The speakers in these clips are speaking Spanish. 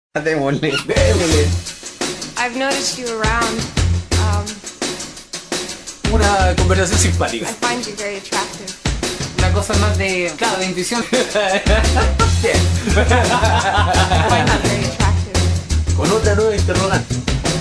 Démosle. I've noticed you around. Una conversación simpática. I find you very attractive. Una cosa más de, claro, de intuición. I find you very attractive. Con otra nueva interrogante.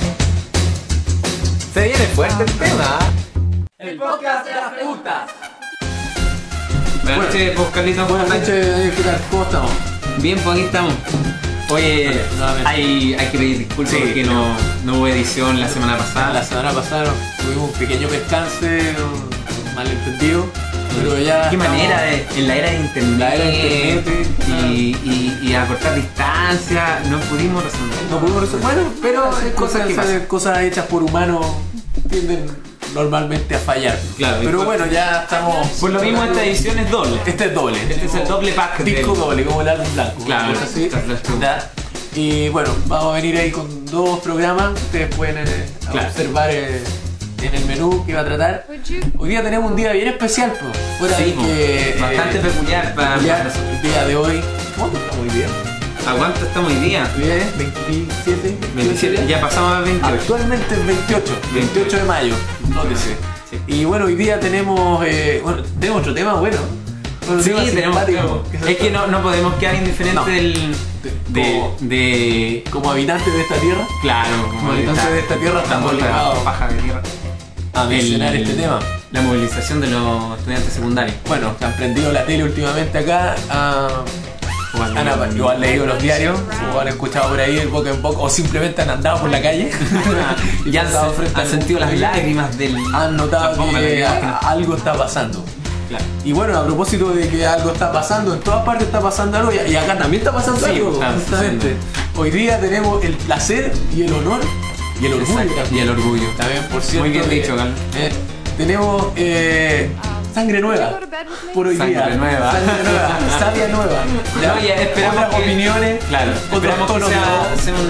Se viene fuerte el tema. El podcast de las putas. Buenas noches, pues, Carlitos. Buenas noches, Daniel, ¿qué tal? ¿Cómo estamos? Bien, pues aquí estamos. Oye, nuevamente. hay que pedir disculpas Sí, porque no hubo edición la semana pasada. La semana pasada tuvimos un pequeño percance, un malentendido, pero ya. ¿Qué estamos- manera en la era de internet? La era de internet, y a cortar distancia no pudimos resolver. No pudimos resolver. Bueno, pero es cosas que pasan. cosas hechas por humanos tienden normalmente a fallar. Claro, y pero por- bueno, ya estamos. Por lo mismo esta edición es doble. Este es doble. Este es el doble pack. Disco doble, como el álbum blanco. Claro, Cosas así. tras tú. Ya. Y bueno, vamos a venir ahí con dos programas. Ustedes pueden Claro. observar en el menú que va a tratar. Would you? Hoy día tenemos un día bien especial, pues. Fuera Sí, de pues, que. bastante peculiar para peculiar, nosotros. el día de hoy. ¿Cuánto estamos hoy día? ¿A cuánto estamos hoy día? Hoy es 27. 27, ya pasamos a 28. Actualmente es 28 de mayo, nótese. Sí. Y bueno, hoy día tenemos, tenemos otro tema bueno. Otro Sí, tema tenemos. simpático, Es que no podemos quedar indiferentes No. de. como habitantes de esta tierra, Claro, como habitantes de esta tierra estamos obligados paja de tierra. a mencionar este tema. La movilización de los estudiantes secundarios. Bueno, que han prendido la tele últimamente acá, o han leído los diarios, o han escuchado por ahí el boca en boca, o simplemente han andado por la calle. y Ya pasado frente han a sentido las algún familiar. lágrimas del. Han notado las bombas de que la vida. algo está pasando. Claro. Y bueno, a propósito de que algo está pasando, en todas partes está pasando algo y acá también está pasando Sí, algo. está Justamente. Hoy día tenemos el placer y el honor y el orgullo Exacto. también. Y el orgullo. También, por cierto. Muy bien de- dicho, Carlos. tenemos sangre nueva Would you go to bed with me? por hoy Sangre día. nueva. Sangre nueva, sabia nueva. Ya, No, ya esperamos otras que- opiniones, Claro, otros esperamos que tonos de voz. sea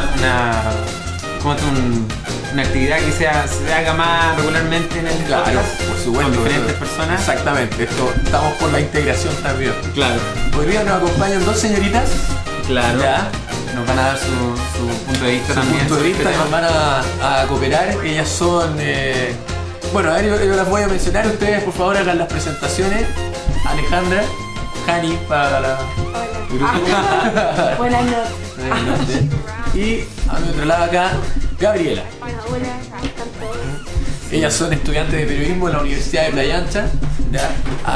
una actividad que se haga más regularmente en el Claro, podcast, por supuesto. con diferentes personas. Exactamente, estamos por la integración también. Claro, Hoy día nos acompañan dos señoritas. claro. Ya. Nos van a dar su punto de vista Su también. punto de sobre vista este nos tema. van a cooperar. Ellas son. Bueno, a ver, yo las voy a mencionar. Ustedes, por favor, hagan las presentaciones. Alejandra, Jani para la. Hola. Buenas noches. Y a mi otro lado acá, Gabriela. Hola, ¿están todos? Ellas son estudiantes de periodismo en la Universidad de Playa Ancha. ¿Ya?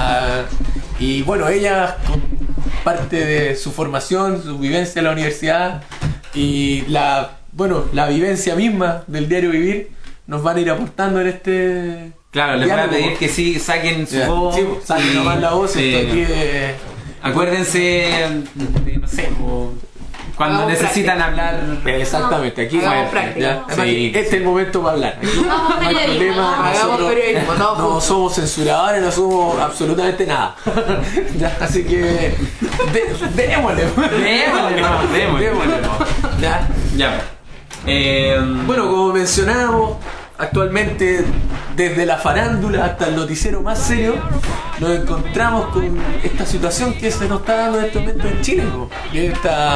Y bueno, ellas, con parte de su formación, su vivencia en la universidad y la vivencia misma del diario vivir, nos van a ir aportando en este. Claro, les voy a diálogo. pedir que sí saquen su Ya. voz. Sí, pues, saquen y, nomás la voz. eh, Esto aquí de. Acuérdense, de, no sé, cuando Hagamos necesitan hablar. Exactamente, aquí Hagamos práctica. ya. Además, Sí. este es el momento para hablar. Aquí Hagamos no hay periodismo, problema, hagamos nosotros periodismo, todos no juntos. somos censuradores, no somos absolutamente nada. Ya, así que démosle. Démosle. Ya. Ya. Bueno, como mencionábamos, actualmente desde la farándula hasta el noticiero más serio, nos encontramos con esta situación que se nos está dando en este momento en Chile. Po. Que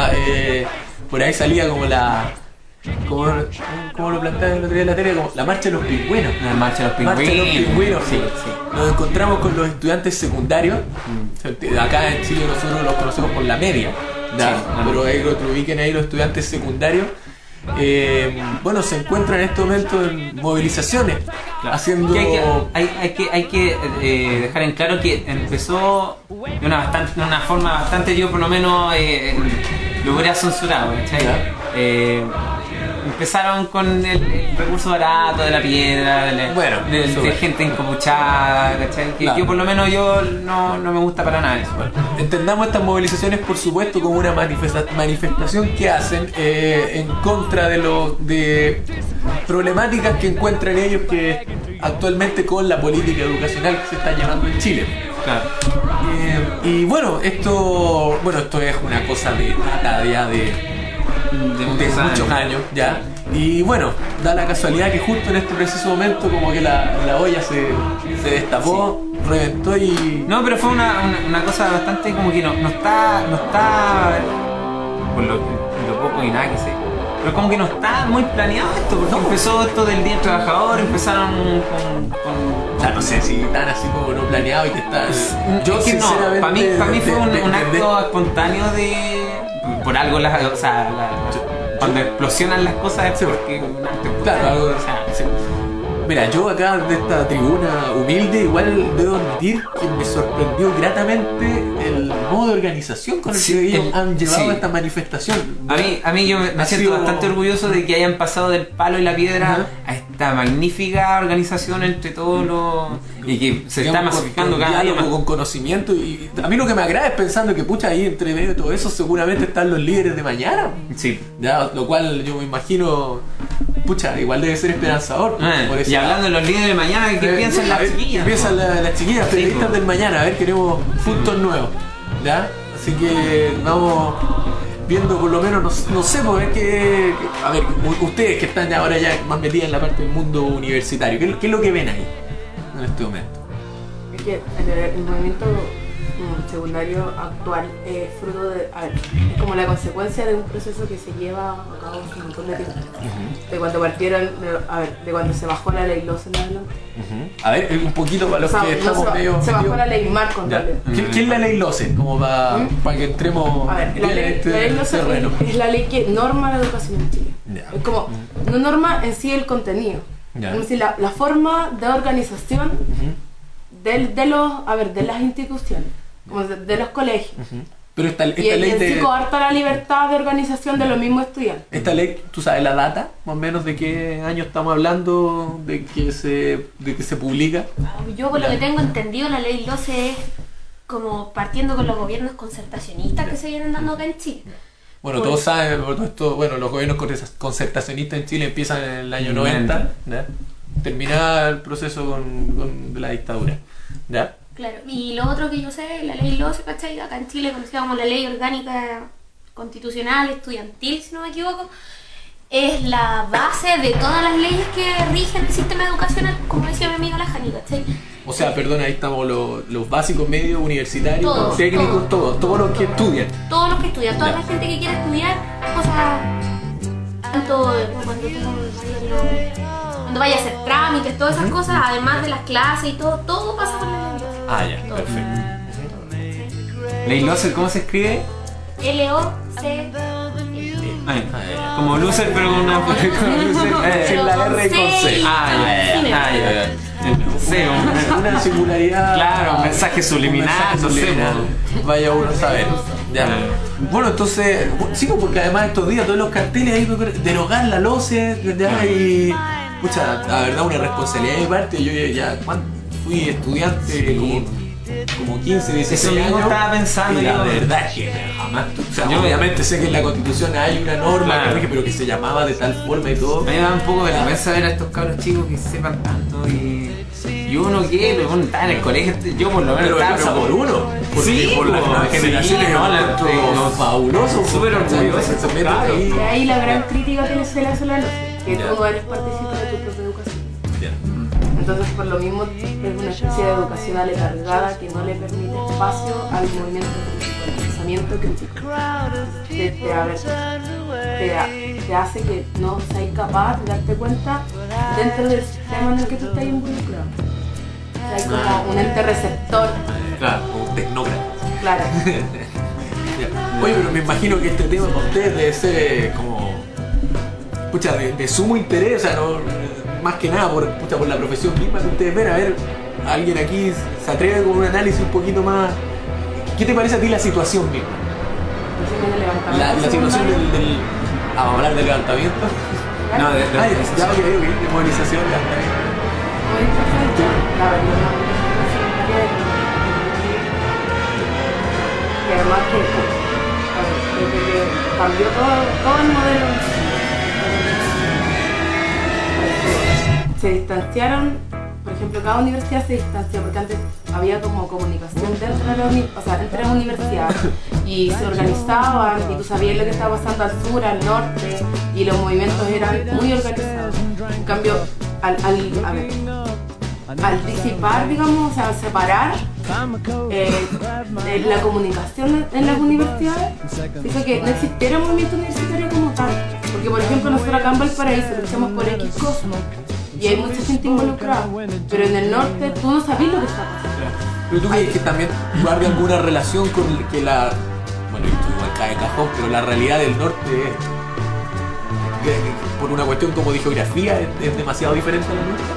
por ahí salía como la. Como lo planteaba el otro día en la tele, como la marcha de los pingüinos. La marcha de los Marcha de los pingüinos, Sí, Nos encontramos con los estudiantes secundarios. Mm. Acá en Chile nosotros los conocemos por la media, ¿ya? Sí, Pero ahí lo ubiquen ahí los estudiantes secundarios. Bueno, se encuentran en este momento en movilizaciones, Claro. haciendo. Que hay que dejar en claro que empezó de una forma bastante, yo por lo menos lo hubiera censurado, ¿cachai? Ya. Empezaron con el recurso barato de la piedra, Bueno, de eso es. gente encapuchada, ¿cachai? Que Claro. yo por lo menos no me gusta para nada eso. Entendamos estas movilizaciones, por supuesto, como una manifestación que hacen en contra de problemáticas que encuentran ellos que actualmente con la política educacional que se está llevando en Chile. Claro. Y bueno, esto es una cosa de data ya de muchos años ya. Y bueno, da la casualidad que justo en este preciso momento como que la olla se destapó, reventó y. No, pero fue una cosa bastante como que no está por lo lo poco y nada que sé. Pero como que no está muy planeado esto, porque empezó esto del Día del Trabajador, empezaron con O sea, no sé si tan así como no planeado y que está. Yo que no, para mí fue un acto espontáneo por algo, cuando explosionan las cosas es porque un acto espontáneo. Claro, algo. O sea, Sí. Mira, yo acá de esta tribuna humilde igual debo admitir que me sorprendió gratamente el modo de organización con el que ellos han llevado esta manifestación. A mí yo me siento bastante orgulloso de que hayan pasado del palo y la piedra a esta magnífica organización entre todos los... y que se está masificando cada día más. Con conocimiento, y a mí lo que me agrada es pensando que pucha, ahí entre medio de todo eso seguramente están los líderes de mañana. Sí. Ya, lo cual yo me imagino, pucha, igual debe ser esperanzador. Por ese y hablando de los líderes de mañana, ¿qué piensan las chiquillas? ¿Qué piensan las chiquillas? Periodistas del mañana, a ver, queremos puntos nuevos. ¿Ya? Así que vamos viendo por lo menos, no sé, pues es que, a ver, ustedes que están ahora ya más metidas en la parte del mundo universitario, ¿qué es lo que ven ahí en este momento? Es que el movimiento secundario actual es fruto de, es como la consecuencia de un proceso que se lleva a cabo hace un montón de tiempo. De cuando partieron, de cuando se bajó la ley LOS en adelante. A ver, un poquito para los que estamos medio... Se bajó la ley Marco en realidad. ¿Qué es la ley LOCE? Como para que entremos a ver, la ley LOCE es la ley que norma la educación en Chile. Es como, no norma en sí el contenido. Es decir, la forma de organización de las instituciones, como de los colegios. Pero esta y ley de coarta la libertad de organización de los mismos estudiantes. Esta ley, ¿tú sabes la data? Más o menos de qué año estamos hablando de que se publica. Yo por lo que tengo entendido, la ley 12 es como partiendo con los gobiernos concertacionistas que se vienen dando acá en Chile. Bueno, todos saben, los gobiernos concertacionistas en Chile empiezan en el año 90, ¿ya? Terminaba el proceso de la dictadura, ¿ya? Claro, y lo otro que yo sé, la ley 12, ¿cachai? Acá en Chile conocida como la Ley Orgánica Constitucional Estudiantil, si no me equivoco, es la base de todas las leyes que rigen el sistema educacional, como decía mi amiga la Jani, ¿cachai? O sea, perdón, ahí estamos los básicos, medios, universitarios, técnicos, todos los que estudian. Todos los que estudian, toda la gente que quiere estudiar cosas, tanto cuando vaya a hacer trámites, todas esas cosas, además de las clases y todo pasa por la ley 12. Ah, ya, todo. Perfecto. Ley LOCE, ¿cómo se escribe? L-O-C. Como loser, pero con una sin la R y con C. Una singularidad. Claro, un mensaje subliminal, no sé. Vaya uno a saber. Ya. Bueno, entonces, sigo porque además estos días todos los carteles ahí derogar la LOCE, ya, y pucha, la verdad una responsabilidad de mi parte. Yo ya fui estudiante como 15, 16 años. Eso estaba pensando. Y la verdad es que jamás. O sea, yo obviamente sé que en la Constitución hay una norma que rige, pero que se llamaba de tal forma y todo. A mí me da un poco de vergüenza ver a estos cabros chicos que sepan tanto y uno que está en el colegio, yo por lo menos pero por uno, porque sí, por las nuevas generaciones es fabuloso, súper orgulloso. De ahí la gran crítica que se le hace a la LOCE, que tú no eres partícipe de tu propia educación. Entonces, por lo mismo, es una especie de educación aletargada que no le permite espacio al movimiento crítico, al pensamiento crítico. Te hace que no seas capaz de darte cuenta dentro del sistema en el que tú estás involucrado. O sea, hay como un ente receptor. Claro, un tecnócrata. Claro. Oye, pero me imagino que este tema para ustedes debe ser como... Pucha, de sumo interés, o sea, más que nada por la profesión misma que ustedes ven. A ver, alguien aquí se atreve con un análisis un poquito más... ¿Qué te parece a ti la situación misma? La situación del... ¿Vamos a hablar del levantamiento? No, de movilización, levantamiento. Y además que cambió todo el modelo. Se distanciaron, por ejemplo, cada universidad se distanció, porque antes había como comunicación entre las universidades y se organizaban y tú sabías lo que estaba pasando al sur, al norte, y los movimientos eran muy organizados. En cambio, al disipar, digamos, o sea, al separar la comunicación en las universidades hizo que no existiera un movimiento universitario como tal. Porque, por ejemplo, nosotros acá en Valparaíso luchamos por X cosas y hay mucha gente involucrada, pero en el norte tú no sabes lo que está pasando. Pero tú crees que también guarde alguna relación con que la... Bueno, esto igual cae de cajón, pero la realidad del norte es... por una cuestión como de geografía es demasiado diferente a la nuestra.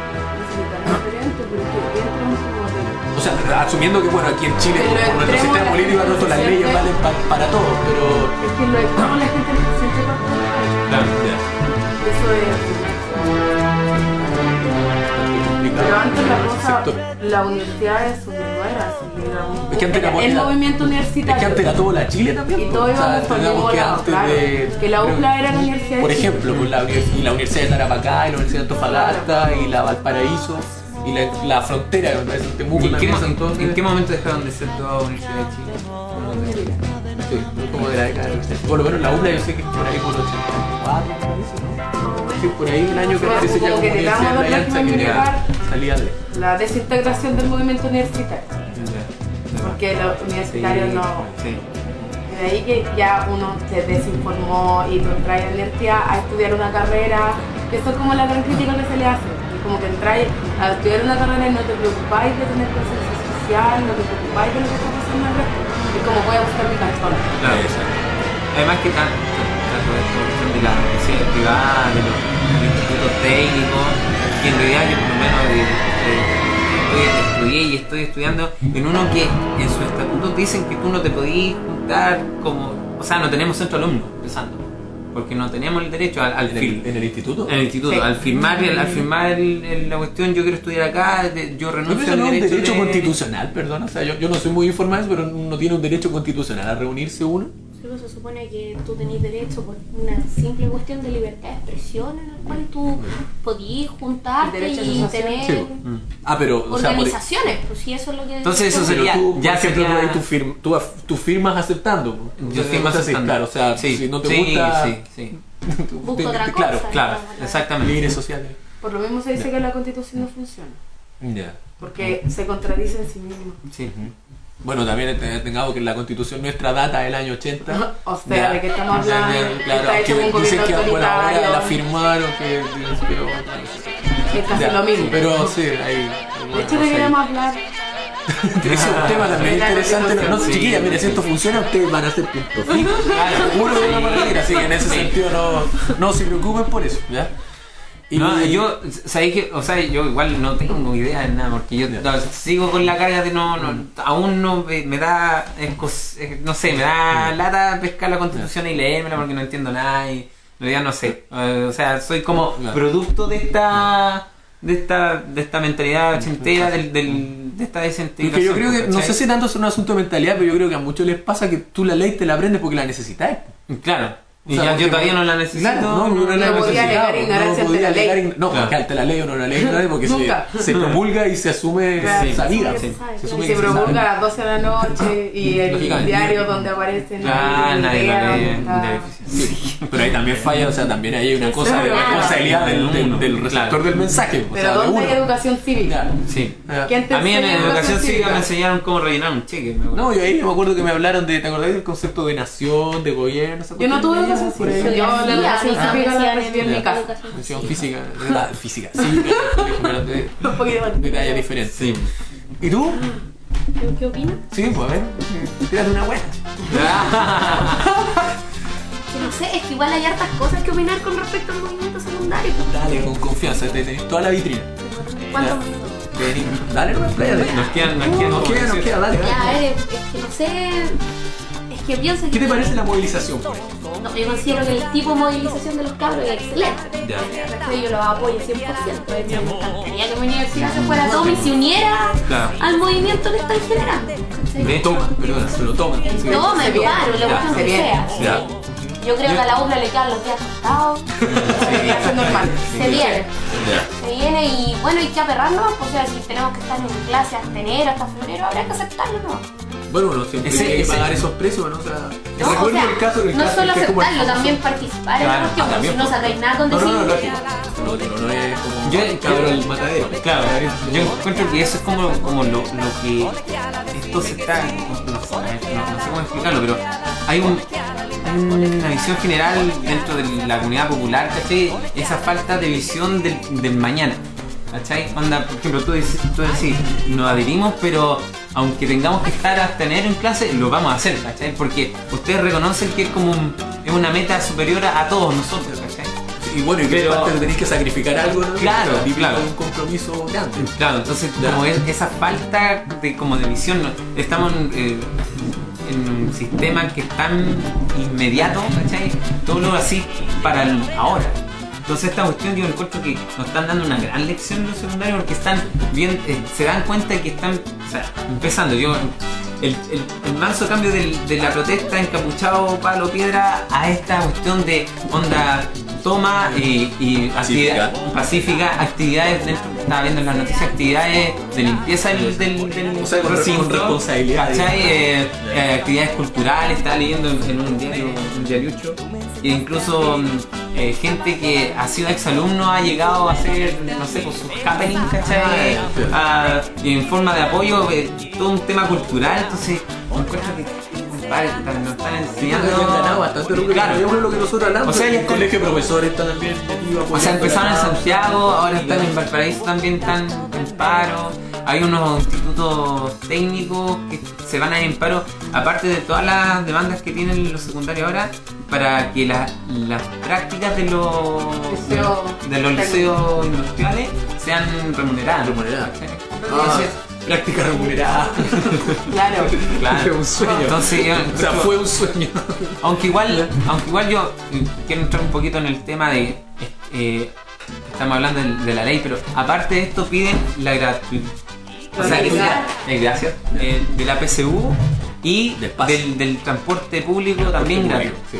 O sea, asumiendo que bueno, aquí en Chile por nuestro sistema político nosotros las leyes valen para todos, pero... Es que lo extremo la gente no se siente parte. Claro, Eso es... Pero antes la cosa, la universidad es un lugar es que antes el movimiento universitario. Es que antes era todo la Chile también. Y todo íbamos por el mismo lado, claro. Que la UCLA era la universidad. Por ejemplo, pues la Universidad de Tarapacá, y la Universidad de Antofagasta, y la Valparaíso, y la frontera, donde es Temuco también. ¿En qué momento dejaron de ser toda Universidad de Chile? Sí, como de la década de los 80. Por lo menos la UCLA yo sé que es por ahí por 84, parece, ¿no? Sí, por ahí el año que aparece ya como Universidad de la Alianza que ya salía de... La desintegración del movimiento universitario. Porque los universitarios no... De ahí que ya uno se desinformó y lo trae a la universidad a estudiar una carrera. Eso es como la gran crítica que se le hace. Como que entráis a estudiar una carrera y no te preocupáis de tener conciencia social, no te preocupáis de lo que está pasando en el resto. Es como voy a buscar mi cantón. Claro, exacto. Además que tanto de la universidad privada, de los institutos técnicos, y en realidad yo por lo menos estudié y estoy estudiando en uno que en sus estatutos dicen que tú no te podías juntar como... O sea, no tenemos centro de alumnos, empezando. Porque no tenemos el derecho ¿En el instituto? En el instituto, sí. Al firmar la cuestión, yo quiero estudiar acá, yo renuncio al derecho constitucional, perdón, o sea, yo no soy muy informado, pero no tiene un derecho constitucional a reunirse uno. Se supone que tú tenés derecho por una simple cuestión de libertad de expresión en la cual tú podías juntarte y tener sí. Pero, organizaciones, pues si eso es lo que... Entonces eso sería... Tú, ya por ejemplo, sería... tú firmas aceptando. Yo firmo aceptando. Claro, o sea, sí, si no te gusta... Sí. Busco otra cosa. Claro, exactamente. Líderes sociales. Por lo mismo se dice que la Constitución no funciona. Ya. Porque se contradice en sí mismo. Sí. Bueno, también tengamos que la Constitución nuestra data del año 80. O sea, ¿de qué estamos hablando? Claro, está hecho un dicen que autoritario. la firmaron, pero es casi lo mismo. Pero sí, ahí... De hecho, deberíamos hablar... Ese es un tema también interesante. No, chiquilla, mire, si esto funciona, ustedes van a hacer punto fijo. Uno de una manera, así que en ese sentido no se preocupen por eso, ¿ya? Yo, ¿sabéis que? O sea, yo igual no tengo idea de nada, porque yo sigo con la carga de aún no me da, no sé, me da lata pescar la Constitución y leérmela porque no entiendo nada y en realidad no sé. O sea, soy como producto de esta mentalidad ochentera, de esta desintegración. Porque yo creo que, no sé si tanto es un asunto de mentalidad, pero yo creo que a muchos les pasa que tú la ley te la aprendes porque la necesitáis. Claro. Y o sea, yo todavía no la necesito. Claro, no la necesitaba. No, porque ante la ley o no la ley, porque se promulga y se asume sabida. Se promulga a las 12 de la noche y el diario donde aparecen pero ahí también falla, o sea, también hay una cosa de responsabilidad del receptor del mensaje. Pero ¿dónde hay educación cívica? Sí. A mí en educación cívica me enseñaron cómo rellenar un cheque. No, yo ahí me acuerdo que me hablaron de, ¿te acordás del concepto de nación, de gobierno? Yo no tuve educación cívica. Yo la educación cívica la recibí en mi casa. Educación física, un poquito de detalle diferente. Sí. ¿Y tú? ¿Qué opinas? Sí, pues a ver, tírate una buena. Que no sé, es que igual hay hartas cosas que opinar con respecto al movimiento secundario. Dale, con confianza, tenés toda la vitrina. ¿Cuánto? Dale, no me playas. Nos queda, dale. Ya, a ver, es que no sé. Es que pienso que... ¿Qué te parece la movilización, por ejemplo? No, yo considero que el tipo de movilización de los cabros es excelente. Yo los apoyo 100%. Me encantaría que mi universidad se fuera toma y se uniera al movimiento que están generando. Se lo toman. Tomen, claro, lo buscan que sea. Yo creo que a la UCLA le quedan los días contados. Es normal. Se viene y bueno, hay que aperrarnos. O sea, si tenemos que estar en clase hasta enero, hasta febrero, habrá que aceptarlo, ¿no? Bueno, uno siempre tiene que pagar esos precios, ¿no? O sea, No, o recuerdo sea, el caso no solo que es como el aceptarlo, famoso- también participar en la Claro, cuestión, porque también, si no sacáis nada con No, decir. lógico. No es como Yo- cabrón el matadero. Claro, yo encuentro que eso es como lo que esto se está, no sé cómo explicarlo, pero hay una visión general dentro de la comunidad popular, ¿cachai? Esa falta de visión del mañana, ¿cachai? Onda, por ejemplo, tú decís, nos adherimos, pero aunque tengamos que estar a tener en clase, lo vamos a hacer, ¿cachai? Porque ustedes reconocen que es como es una meta superior a todos nosotros, ¿cachai? Y bueno, y que Pero- aparte tenéis que sacrificar algo, ¿no? Claro, Típico claro. de un compromiso grande. Claro, entonces Ya. como esa falta de visión, ¿no? Estamos en un sistema que es tan inmediato, ¿cachai? Todo lo así para el ahora. Entonces esta cuestión yo encuentro que nos están dando una gran lección los secundarios porque están bien, se dan cuenta de que están, o sea, empezando. El manso cambio de la protesta encapuchado palo piedra a esta cuestión de onda toma y Pacífica. pacífica, actividades dentro, estaba viendo en las noticias, actividades de limpieza del O sea, con responsabilidad, ¿cachai? Actividades culturales, estaba leyendo en un diario, un diariucho, e incluso gente que ha sido exalumno ha llegado a hacer, no sé, pues sus happening, ¿cachai? Y en forma de apoyo, todo un tema cultural, entonces encuentro que nos están enseñando. Han ganado bastante rubro, Claro. claro, es lo que nosotros hablamos. O sea, ya el está- colegio de profesores está también metido O sea, empezaron en apoyando. Santiago, ahora están en Valparaíso, también están en paro. Hay unos institutos técnicos que se van a ir en paro, aparte de todas las demandas que tienen los secundarios ahora, para que las prácticas de los liceos industriales sean remuneradas. Entonces, Práctica remunerada. Claro. claro. Fue un sueño. Entonces, yo- O sea, fue un sueño. Aunque igual yo quiero entrar un poquito en el tema de estamos hablando de la ley, pero aparte de esto piden la gratuidad, o sea, gracias, de la PSU y Del pase. del transporte público también gratis. Sí.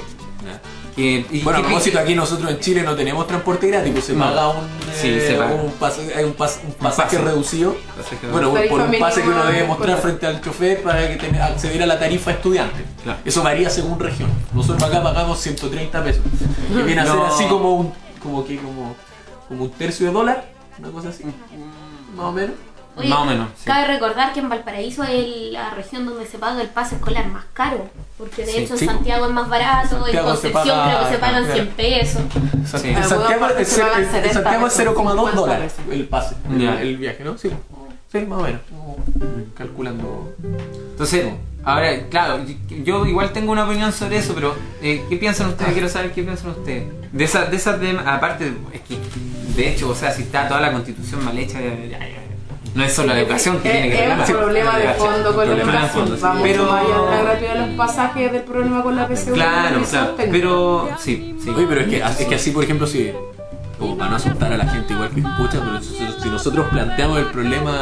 Y Bueno, a ¿qué propósito, aquí nosotros en Chile no tenemos transporte gratis, pues se No. paga un, Sí, se paga. hay un pasaje reducido. Pasaje Bueno, Tarifa por un pase que uno debe mínima mostrar escolar. frente al chofer para que acceder a la tarifa estudiante. Claro. Eso varía según región. Nosotros acá pagamos 130 pesos. Que viene a ser No. así como un tercio de dólar, una cosa así, más o menos. Oye, Más o menos, sí. cabe recordar que en Valparaíso es la región donde se paga el pase escolar más caro, porque de Sí, hecho en sí. Santiago es más barato, en Santiago se Concepción paga- creo que se pagan claro. 100 pesos. En Algunas Santiago, partes es se pagan en 70 Santiago es pesos, 0,2 50 dólares pesos. el pase, Ya. el viaje, ¿no? Sí, sí, más o menos. Calculando. Entonces, ahora, claro, yo igual tengo una opinión sobre eso, pero ¿qué piensan ustedes? Quiero saber qué piensan ustedes. De esas aparte, es que, de hecho, o sea, si está toda la constitución mal hecha, no es solo la educación que tiene que Es un arreglar. problema de fondo con la Problema de educación. fondo, sí. Vamos Pero- más allá de la gratuidad de los pasajes del problema con la PSU. Claro, claro, pero sí. Oye, pero es que así, por ejemplo, si, como para no asustar a la gente igual que escucha, pero si nosotros planteamos el problema,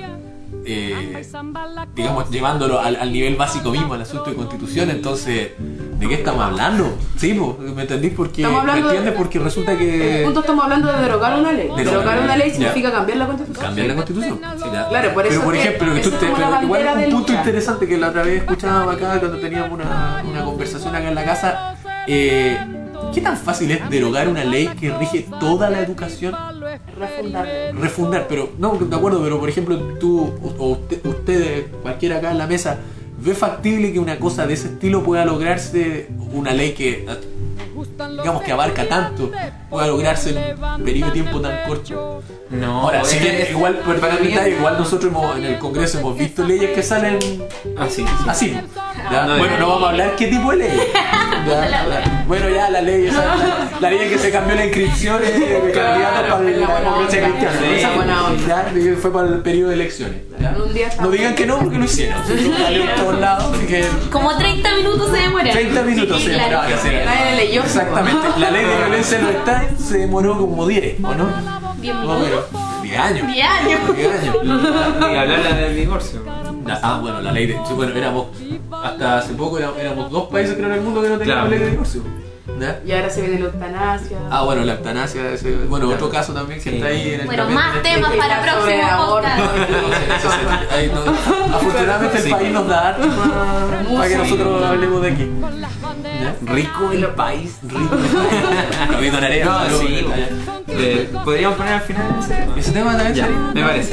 digamos, llevándolo al nivel básico mismo, al asunto de constitución, entonces, ¿de qué estamos hablando? Sí, ¿me entendís? Porque, Estamos ¿me hablando entiendes? de- Porque resulta En este que punto estamos hablando de derogar una ley. Derogar una ley Ya. significa cambiar la constitución. cambiar la constitución. Sí, ya. Claro, por eso pero por es que ejemplo, que eso tú es como la pero igual bandera un de punto lucha. interesante que la otra vez escuchábamos acá cuando teníamos una conversación acá en la casa. ¿Qué tan fácil es derogar una ley que rige toda la educación? Refundarle. Refundar, pero no, de acuerdo, pero por ejemplo tú o ustedes, cualquiera acá en la mesa, ¿ve factible que una cosa de ese estilo pueda lograrse, una ley que digamos que abarca tanto, pueda lograrse en un periodo de tiempo tan corto? No, Ahora, sí que igual, para mí igual nosotros en el Congreso hemos visto leyes que salen así. así. ¿Ya? No, Bueno, no vamos a hablar qué tipo de leyes. Ya. Bueno, ya la ley, la ley en que se cambió la inscripción de candidatos para la democracia cristiana. Sí. Esa buena onda. Ya, que fue para el periodo de elecciones. ¿ya? Un día No digan que no, porque lo hicieron. Eso salió en todos lados. Así que Como 30 minutos se demora. 30 minutos Sí, se claro. demoraba en hacer. Nadie leyó. Exactamente. La ley de violencia no está, se demoró como 10, ¿o no? 10 No, minutos. pero 10 años. 10 años. 10 años. Y hablar del divorcio. Bueno, la ley de. Bueno, hasta hace poco éramos dos países creo en el mundo que no teníamos Claro. ley de divorcio. ¿Ya? Y ahora se viene la eutanasia. Ah, bueno, la eutanasia, bueno, otro caso también que está ahí en el Bueno, tapete. más temas para el Sobre próximo aborto. podcast. Ahí afortunadamente el país nos da harto para que nosotros hablemos de aquí. ¿Ya? Rico el país, rico. Capito Narea. No, sí. ¿Podríamos poner al final Ese tema también Ya, sería- me parece.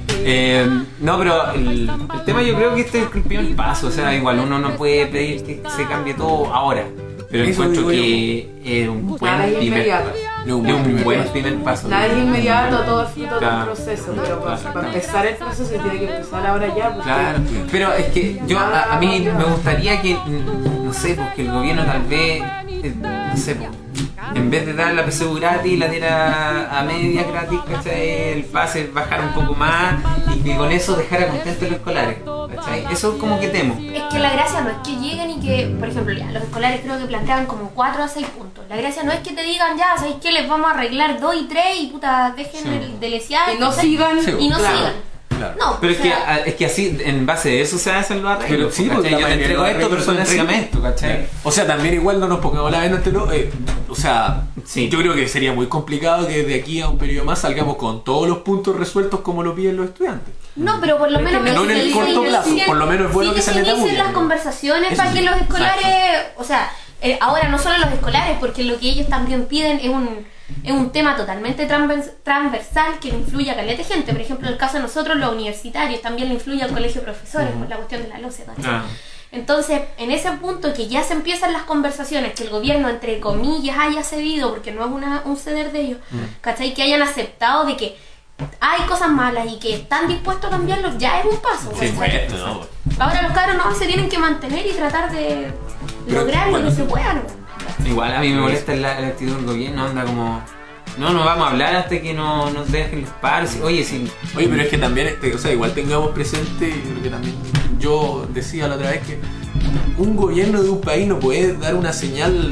¿Ya? No, pero el tema yo creo que este es el primer paso. O sea, igual uno no puede pedir que se cambie todo ahora. Pero Eso encuentro digo que es un buen Nada es primer inmediato. paso. No, Es un primer buen paso. primer paso. Nada es inmediato, todo es fruto de Claro. un proceso, pero Claro. para empezar el proceso se tiene que empezar ahora ya, porque Claro, pero es que yo a mí me gustaría que, no sé, porque el gobierno tal vez, no sé, pues, en vez de dar la PSU gratis, la diera a media gratis, ¿cachai? El pase, bajar un poco más y que con eso dejara contentos a los escolares, ¿cachai? Eso es como que temo. Es que la gracia no es que lleguen y que, por ejemplo, ya, los escolares creo que plantean como 4 a 6 puntos. La gracia no es que te digan, ya, ¿sabéis qué? Les vamos a arreglar 2 y 3 y puta, dejen Sí. el de lesear. y no ¿cachai? sigan. Sí, Y no claro. sigan. Claro. No, Pero es o que, sea, es que así, en base de eso se hacen los arreglos. Pero sí, ¿cachai? porque la Yo te mayoría entrego de los esto, pero tú arreglos son entrégame así. esto, ¿cachai? O sea, también igual no nos pongamos la venda entero. O sea, Sí. yo creo que sería muy complicado que de aquí a un periodo más salgamos con todos los puntos resueltos como lo piden los estudiantes. no, pero por lo menos No en el corto plazo, por lo menos es bueno que se meta inicien bulla. las conversaciones Eso para sí, que los escolares, exacto. o sea, ahora no solo los escolares, porque lo que ellos también piden es un tema totalmente transversal que le influye a caleta de gente. Por ejemplo, en el caso de nosotros, los universitarios, también le influye al colegio de profesores por la cuestión de la LOCE, ¿cachai? Ah. Entonces, en ese punto que ya se empiezan las conversaciones, que el gobierno, entre comillas, haya cedido, porque no es un ceder de ellos, ¿cachai? Que hayan aceptado de que hay cosas malas y que están dispuestos a cambiarlo, ya es un paso. Sí, ¿cachai? bueno, no. Ahora los cabros no se tienen que mantener y tratar de Pero, lograr bueno, lo que se pueda, ¿no? Igual a mí me molesta la actitud del gobierno, anda como... No vamos a hablar hasta que no nos dejen los paros. Oye, si... Oye, pero es que también, o sea, igual tengamos presente, y creo que también yo decía la otra vez que un gobierno de un país no puede dar una señal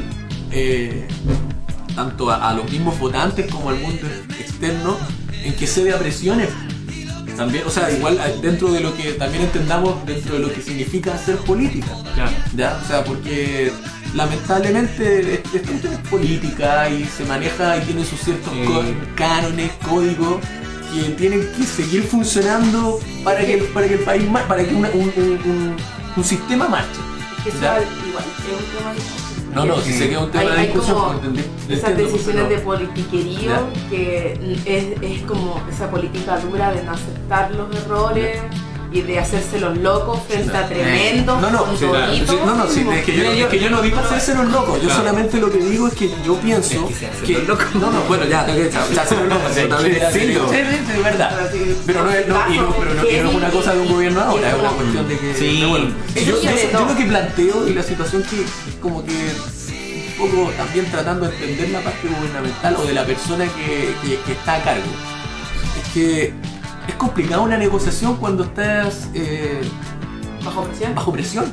tanto a los mismos votantes como al mundo externo en que cede a presiones. También, o sea, igual dentro de lo que también entendamos, dentro de lo que significa hacer política. Claro. ¿Ya? O sea, porque lamentablemente esta cuestión es política y se maneja y tiene sus ciertos cánones, códigos que tienen que seguir funcionando para que el país para que un sistema marche. Es que eso ¿Ya? igual es un tema de... No, si sé que es un tema de hay discusión, como pues, esas entiendo, decisiones pero- de politiquerío Ya. que es como esa política dura de no aceptar los errores y de hacerse los locos frente a tremendos No, con sí, claro. toditos. Sí, no, sí, es que yo no digo hacerse los locos, yo Claro. solamente lo que digo es que yo pienso Es que se hacen que los locos. no, bueno, ya se hacen los locos, eso también es decirlo. sí, es verdad. Pero no es no es una cosa de un gobierno ahora, es una cuestión de que Sí. pero bueno, Eso sí es yo todo. lo que planteo y la situación que como que un poco también tratando de entender la parte gubernamental o de la persona que está a cargo, es que es complicado una negociación cuando estás Bajo presión. bajo presión.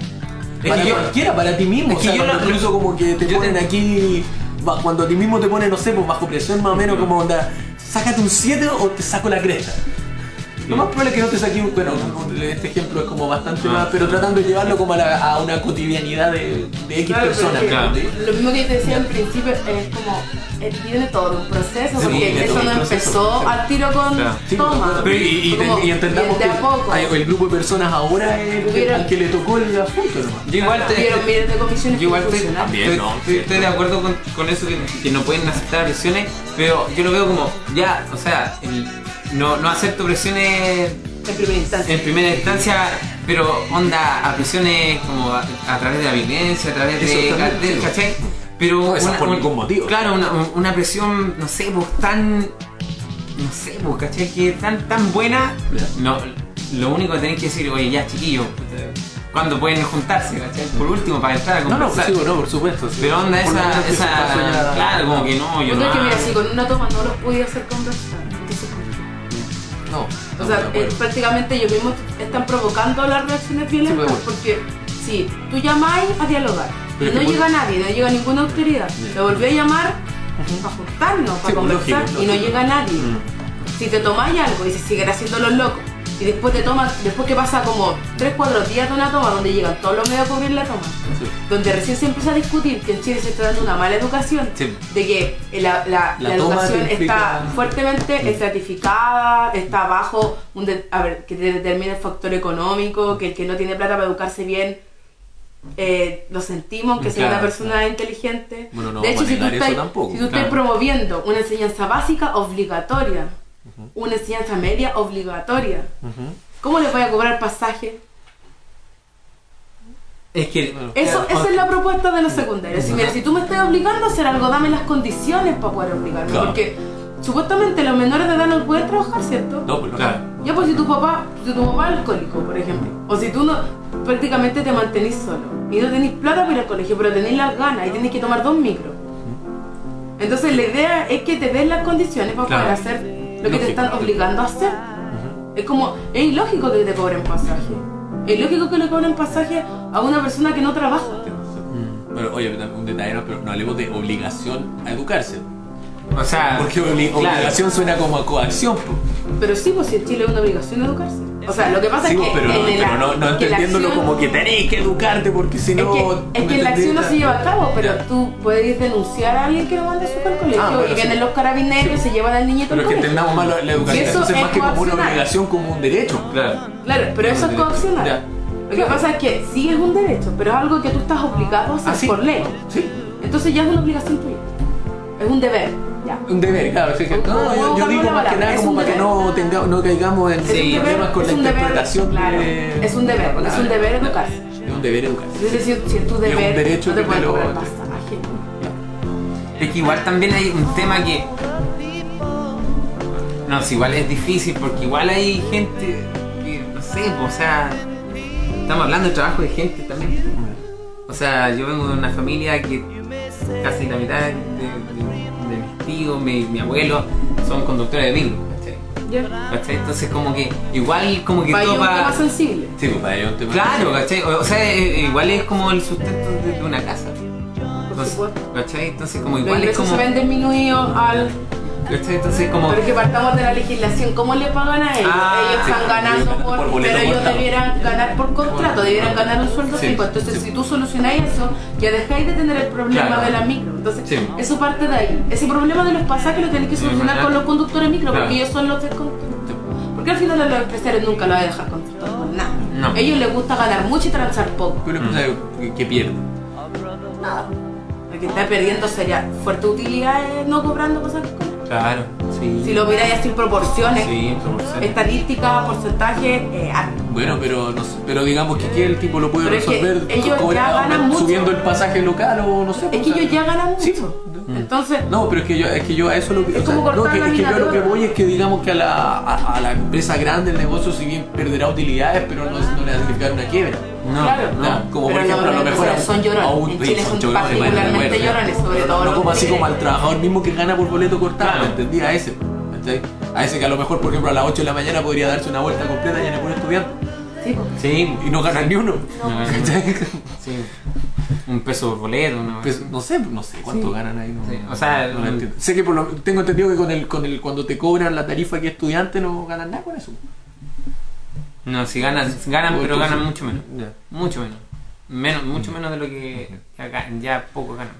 Es Para que yo- cualquiera, para ti mismo. es que o sea, yo cuando lo- incluso como que te yo ponen te- aquí, cuando a ti mismo te ponen, no sé, pues bajo presión más o menos como onda, sácate un 7 o te saco la cresta. Lo más probable es que no te saque un, bueno, este ejemplo es como bastante más, pero tratando de llevarlo como a una cotidianidad de X Claro, personas. pero es que claro. ¿sí? Lo mismo que te decía al principio es como viene todo un proceso, Sí, porque viene eso todo no un proceso, empezó sí. al tiro con Claro. Sí, toma. pero Como y entendamos de a poco. el grupo de personas ahora es Hubieron- al que le tocó el asunto nomás. Yo igual Hubieron miles de comisiones Yo igual constitucionales. También, no, sí. estoy de acuerdo con eso que no pueden aceptar presiones, pero yo lo veo como, ya, o sea, no acepto presiones En primera instancia. en primera instancia, pero onda a presiones como a través de la violencia, a través Eso también, sí. ¿cachai? Pero No, eso por ningún motivo. Claro, una presión, no sé, pues tan, no sé, pues, ¿cachai? Que tan buena, Ya. no, lo único que tenéis que decir, oye, ya chiquillos, ¿cuándo pueden juntarse, cachai? Por último, para entrar a No, conversar. sí, no, por supuesto. sí. Pero onda Por lo menos que se pasó esa, ya- claro, como que no, yo Yo creo que no. mira, si con una toma no los podía hacer conversar, entonces No, o sea, prácticamente ellos mismos están provocando las reacciones violentas, Sí, bueno. porque si tú llamáis a dialogar Pero y no es que llega nadie, no llega ninguna autoridad, lo volví a llamar para juntarnos, para pues, conversar lógico, y no lógico. llega nadie. Si te tomáis algo y se siguen haciendo los locos y después que pasa como 3-4 días de una toma donde llegan todos los medios a cubrir la toma, donde recién se empieza a discutir que en Chile se está dando una mala educación, de que la educación está fuertemente estratificada, está bajo que te determina el factor económico, que el que no tiene plata para educarse bien lo sentimos, que sea una persona inteligente. Bueno, no de hecho, si tú estás Claro. promoviendo una enseñanza básica obligatoria, una enseñanza media obligatoria, ¿cómo le voy a cobrar pasaje? Es que Esa es la propuesta de los secundarios. Mira, si tú me estás obligando a hacer algo, dame las condiciones para poder obligarme. Claro. Porque supuestamente los menores de edad no pueden trabajar, ¿cierto? No, pues claro. Ya, pues si tu papá es alcohólico, por ejemplo, o si tú no prácticamente te mantenís solo y no tenés plata para ir al colegio, pero tenés las ganas y tenés que tomar 2 micros. Entonces la idea es que te den las condiciones para poder hacer lo que te están obligando a hacer. Es ilógico que te cobren pasaje. Es ilógico que le cobren pasaje a una persona que no trabaja. Pero oye, un detalle, ¿no? Pero no hablemos de obligación a educarse. o sea, Porque obligación suena como a coacción. Pero sí, pues si en Chile es una obligación educarse. O sea, lo que pasa es que pero no entendiéndolo como que tenés que educarte porque si no... Es que la acción no se lleva a cabo, pero tú puedes denunciar a alguien que no manda a su hijo al colegio bueno, y vienen los carabineros y se llevan al niñito al Pero es que colegio. entendamos mal la educación, Si eso entonces es más que como una coaccionar. obligación, como un derecho. Claro, pero eso es coaccionar. Ya. Lo que pasa es que sí es un derecho, pero es algo que tú estás obligado a hacer ¿Ah, sí? por ley. Sí. Entonces ya es una obligación tuya. Es un deber. Ya. Un deber, claro. Sí, yo digo más que nada como para que no caigamos en problemas con la interpretación. Claro, es un deber, porque es un deber educarse. Es un deber educarse. Es decir, si es tu deber, derecho no te que pueden te lo- cobrar pasaje. es que igual también hay un tema que no, si igual es difícil porque igual hay gente que no sé, o sea, estamos hablando de trabajo de gente también. O sea, yo vengo de una familia que casi la mitad de mis tíos, mi abuelo son conductores de micro, Ya. ¿cachai? Entonces como que igual como que Para ellos es un topa. tema sensible. Sí, pues para ello un tema. Claro, ¿cachai? O sea, igual es como el sustento de una casa. Por Entonces, supuesto. ¿cachai? Entonces como Los igual es ingresos como. se ven disminuidos al... ¿Cachai? Entonces como. Pero es que partamos de la legislación, ¿cómo le pagan a ellos? Ellos sí, están ganando por boleto pero ellos cortado. debieran ganar por contrato, debieran ganar un sueldo Sí. fijo. Entonces si tú solucionáis eso, ya dejáis de tener el problema Claro. de la micro. Entonces Sí. eso parte de ahí. Ese problema de los pasajes lo tenéis que solucionar claro. con los conductores micro, Claro. porque ellos son los descontrolados. Porque al final a los empresarios nunca lo van a dejar contratados por nada. No. A ellos les gusta ganar mucho y transar poco. Pero que pierde. Nada. Lo que está perdiendo sería fuerte utilidad no cobrando pasajes. Claro, sí. Si lo miráis así en proporciones, Sí, proporciones. estadística, porcentaje, alto. Bueno, pero digamos que aquí el tipo lo puede Pero es que resolver ellos ya ganan mucho. subiendo el pasaje local o no sé. Es que ellos ya ganan mucho. Sí. Entonces, No, pero es que yo a eso lo que... Es o sea, como cortar no, que, la es que yo a lo que minadora. voy es que digamos que a la empresa grande del negocio si bien perderá utilidades, pero no le va a significar una quiebra. No, claro, no. Ya, como pero por ejemplo a lo los mejor empresarios son llorones. En Chile son particularmente llorones, sobre todo no los como así que- como al trabajador mismo que gana por boleto cortado, Claro. ¿entendí? A ese, ¿cachai? A ese que a lo mejor por ejemplo a las 8 de la mañana podría darse una vuelta completa y por estudiante Sí, pues. Sí, y no ganan ni uno. No, ¿Cachai? sí. Un peso por boleto, ¿no? Pues, no sé cuánto ganan ahí. No, Sí, o sea, no lo entiendo. Sé que tengo entendido que con el cuando te cobran la tarifa que estudiante no ganan nada con eso. No, si ganan, pero ganan mucho menos. Ya. Mucho menos. Mucho menos de lo que acá, ya poco ganan.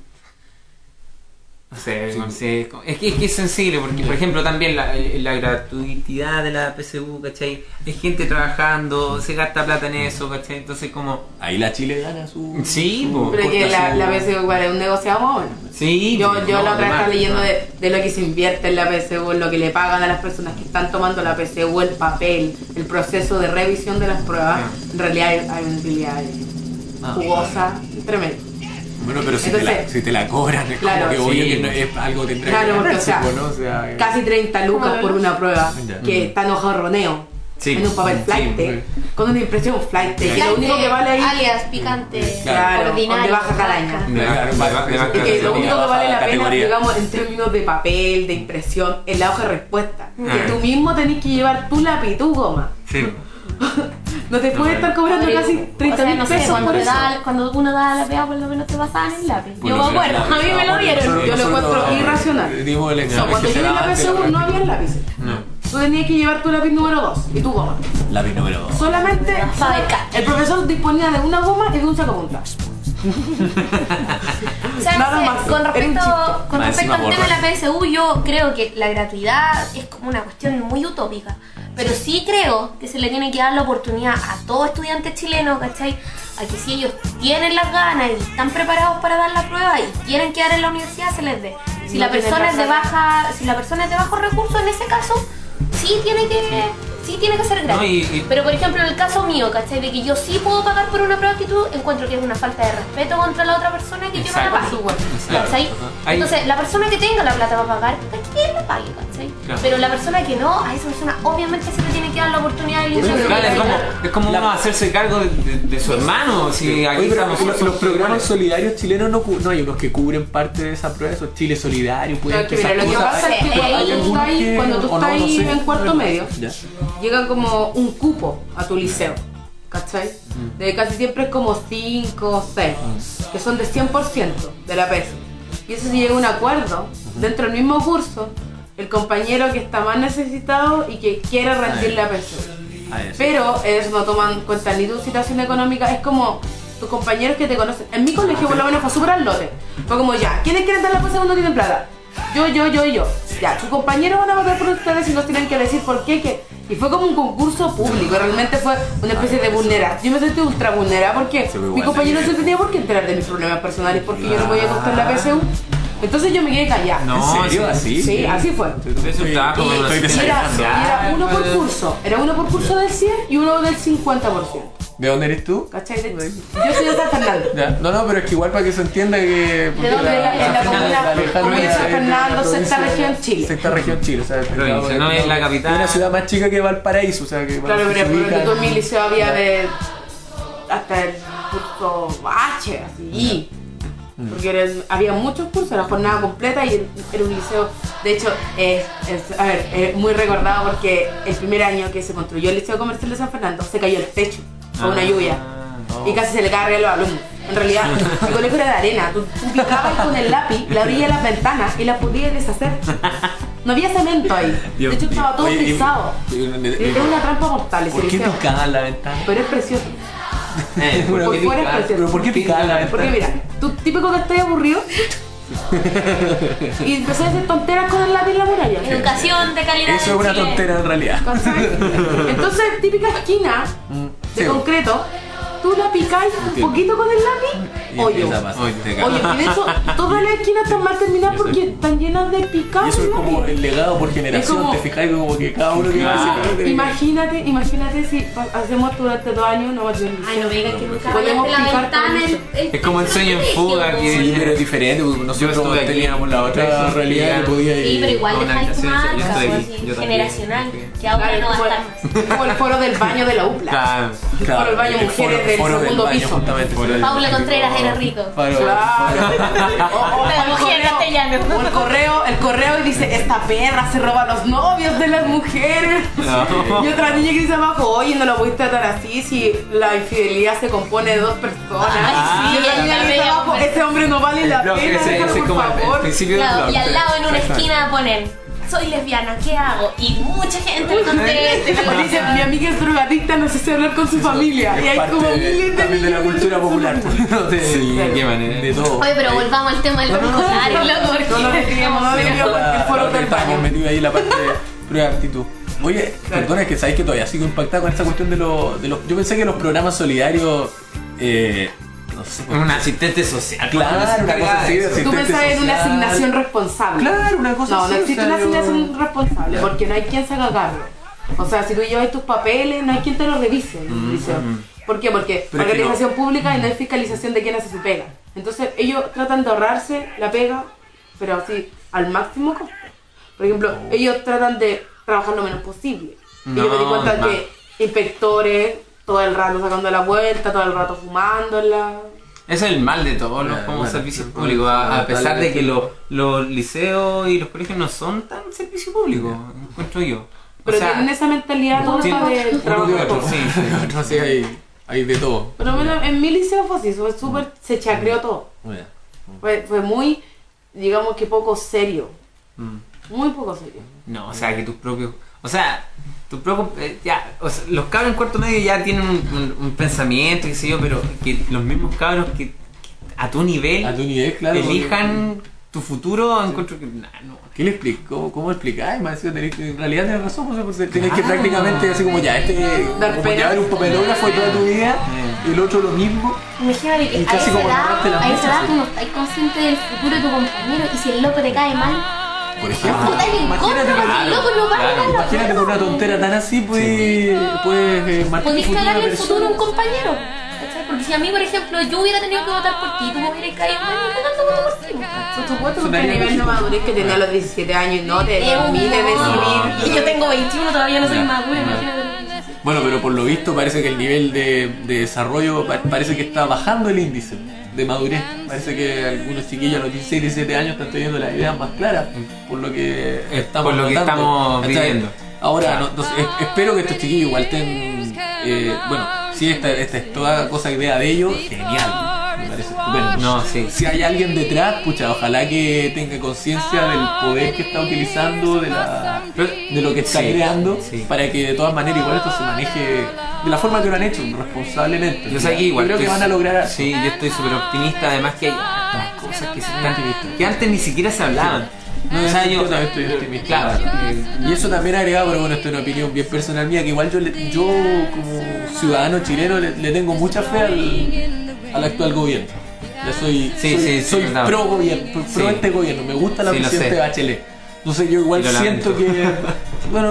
No sé, Sí. no sé. Es que es sensible, porque por ejemplo también la gratuidad de la PSU, ¿cachai? Hay gente trabajando, se gasta plata en eso, ¿cachai? Entonces como... Ahí la Chile gana su... Sí, su po. Pero es que la cortación. PSU igual es un negocio más bueno. Sí, Yo no, la otra vez además, estaba leyendo no. de lo que se invierte en la PSU, en lo que le pagan a las personas que están tomando la PSU, el papel, el proceso de revisión de las pruebas. En realidad hay una utilidad jugosa, tremenda. Bueno, pero si, Entonces, te la cobran, es claro, como que sí. oye, que no, es algo tendrá Claro, que porque, ganarse, o sea, pues, ¿no? O sea, Casi 30 lucas por una prueba Ya. que está en hoja roneo, Sí. en un papel Sí, flight, con una impresión flight, que lo Picante, único que vale ahí alias picante, Claro, ordinario, de baja calaña. De baja y que lo único que vale la pena, categoría. digamos, en términos de papel, de impresión, es la hoja de respuesta. Ah. Que tú mismo tenés que llevar tu lápiz y tu goma. Sí. No te puedes estar cobrando casi 30 mil no sé, pesos cuando, por eso. cuando uno daba la pega, por lo menos te pasaban el lápiz. Bueno, Yo me acuerdo, a mí me lo dieron. Yo lo encuentro irracional. Dimos el O sea, cuando yo en la PSU no había lápices. No. Tú tú tenías que llevar tu lápiz número 2 y tu goma. Lápiz número 2. Solamente el profesor disponía de una goma y de un sacapuntas. O sea, Nada no sé, más. con Era un respecto, chiste. con Más respecto al encima tema de la borra. PSU, yo creo que la gratuidad es como una cuestión muy utópica. Pero sí creo que se le tiene que dar la oportunidad a todo estudiante chileno, ¿cachai? A que si ellos tienen las ganas y están preparados para dar la prueba y quieren quedar en la universidad, se les dé. Si No la tienen persona es de razón. baja, si la persona es de bajos recursos, en ese caso, sí tiene que ser gratis. No, y- Pero por ejemplo, en el caso mío, ¿cachai? De que yo sí puedo pagar por una prueba de actitud, encuentro que es una falta de respeto contra la otra persona que yo no la Exacto. pague. Claro. ¿Cachai? Hay- Entonces, la persona que tenga la plata para pagar, que la pague, ¿cachai? Claro. Pero la persona que no, a esa persona obviamente se le tiene que dar la oportunidad de Oye, pero Claro, es como uno hacerse cargo de su hermano. Si aquí Oye, pero estamos los todos programas iguales. solidarios chilenos no hay unos que cubren parte de esa prueba, esos Chile Solidario, pueden Pero que mira, lo que empezar pasa es que hay cuando tú algunos estás ahí, que- cuando tú o no, estás no ahí sé. en cuarto medio, Ya. llega como un cupo a tu liceo, ¿cachai? De casi siempre es como 5 o 6, que son de 100% de la PES. Y eso si llega a un acuerdo, dentro del mismo curso, el compañero que está más necesitado y que quiere rendir la PES. Ah, eso. Pero ellos no toman en cuenta ni tu situación económica, es como tus compañeros que te conocen. En mi colegio por lo menos fue súper al lote. Fue como ya, ¿quiénes quieren dar la PES cuando tienen plata? Yo y yo. Ya, tus compañeros van a votar por ustedes y nos tienen que decir por qué. Y fue como un concurso público, realmente fue una especie de vulnerada. Yo me sentí ultra vulnerada porque Sí, igual. mi compañero no se tenía por qué enterar de mis problemas personales porque yo no podía costar la PSU. Entonces yo me quedé callada. No, ¿En serio? sí. ¿Así? Sí, así fue. Es un trabajo con una Y era uno por curso. Era uno por curso del 100 y uno del 50%. ¿De dónde eres tú? ¿Cachai? Yo soy de San Fernando. Ya. No, pero es que igual para que se entienda que... ¿De dónde? En la comuna de San Fernando, sexta región, Chile. Sexta región Chile, o sea, Provincia, no es la capital. Es una ciudad más chica que Valparaíso, o sea, que Claro, se pero ubica- tú en mi liceo había de hasta el curso H, así. Porque había muchos cursos, la jornada completa y era un liceo. De hecho, es muy recordado porque el primer año que se construyó el Liceo Comercial de San Fernando se cayó el techo con una lluvia y casi se le cae arriba a los alumnos. En realidad, el colegio era de arena. Tú picabas con el lápiz la orilla de las ventanas y la podías deshacer. No había cemento ahí. Dios De hecho, estaba todo mío. Oye, pisado. Es una trampa mortal ese ¿Por qué liceo. picaban la ventana? Pero es precioso. Por Por fuera es precioso. ¿Pero por qué picaban la ventana? Porque mira, tú típico que estás aburrido y empezás a hacer tonteras con el lápiz en la muralla. Educación de calidad. Eso es en una Chile. tontera en realidad. ¿Cachai? Entonces, típica esquina de Sí. concreto, tú la picáis un poquito con el lápiz, Y hoyo. empieza a pasar. Oye, te cago. Oye, y de hecho, todas las esquinas están mal terminadas porque están llenas de Y picadas. eso es como el legado por generación, como- te fijáis como que cada uno que Claro. Imagínate si hacemos durante 2 años no más de un Ay, no liceo. me digas que nunca Podemos rayaste la picar ventana con el Es como el sueño en colegio, fuga po. que- Sí, pero es diferente, porque nosotros estuve aquí. teníamos la otra Sí, realidad que podía ir. Sí, pero igual Una dejáis tu habitación, marca, yo estoy pues, aquí, así, yo también. generacional, que ahora Claro, no va a como, estar más. como el foro del baño de la UPLA. Claro. Claro, Foro del baño el mujeres del foro segundo baño, piso. justamente. Paula Contreras era rico. Claro. La mujer castellana. O el correo y dice, esta perra se roba a los novios de las mujeres. No. Y otra niña que dice abajo, oye, no lo puedes tratar así si la infidelidad se compone de 2 personas. Ay, y otra sí, niña que dice también. abajo, ese hombre no vale la El blog, pena, ese déjalo, es por como el favor. principio del Claro, blog. y al lado en una esquina ponen, soy lesbiana, ¿qué hago? Y mucha gente le contesta. Me dice, mi amiga es drogadicta, no sé si hablar con su familia. Y hay parte como de- miles de también de la niños cultura con su popular. familia. Sí, Claro. qué manera. De todo. Oye, pero volvamos al tema del formulario, loco, porque No nos describimos, no describimos porque el foro del Estamos baño. metidos ahí en la parte de prueba de actitud. Oye, perdona, es que sabéis que todavía sigo impactado con esta cuestión de los... Yo pensé que los programas solidarios... no sé. Un asistente social. Claro, una cosa así de Tú asistente pensabas en una social. asignación responsable. Claro, una cosa No, así. no existe o sea, una yo- asignación responsable porque no hay quien se haga cargo. O sea, si tú llevas tus papeles, no hay quien te los revise en el liceo. ¿Por qué? Porque Pero es que organización pública y no hay fiscalización de quién hace su pega. Entonces ellos tratan de ahorrarse la pega, pero así, al máximo costo. Por ejemplo, ellos tratan de trabajar lo menos posible. Y yo me di cuenta No, que inspectores, todo el rato sacando la vuelta, todo el rato fumándola. Ese es el mal de todos los como Bueno, servicios bueno, públicos, a pesar de que lamentablemente. los liceos y los colegios no son tan servicio público, encuentro yo. Pero O sea, tienen esa mentalidad sí, tonta del Uno trabajo. que otro. Sí. No sé, hay de todo. Pero bueno, en mi liceo fue así, fue súper, se chacreó todo. Bueno. Fue muy, digamos que poco serio. Mm. Muy poco serio. No, o sea, que tus propios... O sea, los cabros en cuarto medio ya tienen un pensamiento, qué sé yo, pero que los mismos cabros que a tu nivel, claro, elijan tu futuro, encuentro que no. ¿Qué le explico? ¿Cómo explicáis? En realidad tienes razón, José, tenés que prácticamente así como ya, como llevar un papelógrafo toda tu vida y el otro lo mismo. Imagínate que Y casi como agarrarte la a esa edad mecha, tú no estás consciente del futuro de tu compañero y si el loco te cae mal, Por ejemplo, puta en contra porque el loco no vale nada. imagínate con una tontera tan así puedes marcar Podés el futuro de cagarle una el futuro a persona. un compañero. ¿Cachai? Porque si a mí, por ejemplo, yo hubiera tenido que votar por ti, tú me hubieras caído mal, yo cagando voto por ti. Por supuesto, porque el nivel de madurez que tenía a los 17 años no te permite decidir. Y yo tengo 21, todavía no soy madura, imagínate. Bueno, pero por lo visto parece que el nivel de desarrollo parece que está bajando el índice de madurez. Parece que algunos chiquillos a los 16, 17 años están teniendo las ideas más claras por lo que estamos estamos viviendo. Ahora, espero que estos chiquillos igual estén... si esta es toda cosa idea de ellos, genial. Me parece estupendo. No, sí. Si hay alguien detrás, pucha, ojalá que tenga conciencia del poder que está utilizando, de lo que está creando, para que de todas maneras igual esto se maneje de la forma que lo han hecho, responsablemente. Yo sé que igual creo que van a lograr. Sí, yo estoy súper optimista, además que hay hartas cosas que antes ni siquiera se hablaban. No, o sea, yo también estoy optimista. Claro. Y eso también agregado, pero bueno, esto es una opinión bien personal mía, que igual yo como ciudadano chileno le tengo mucha fe al actual gobierno. Ya soy pro gobierno, pro este gobierno, me gusta la presidenta Bachelet. Entonces yo igual siento que bueno,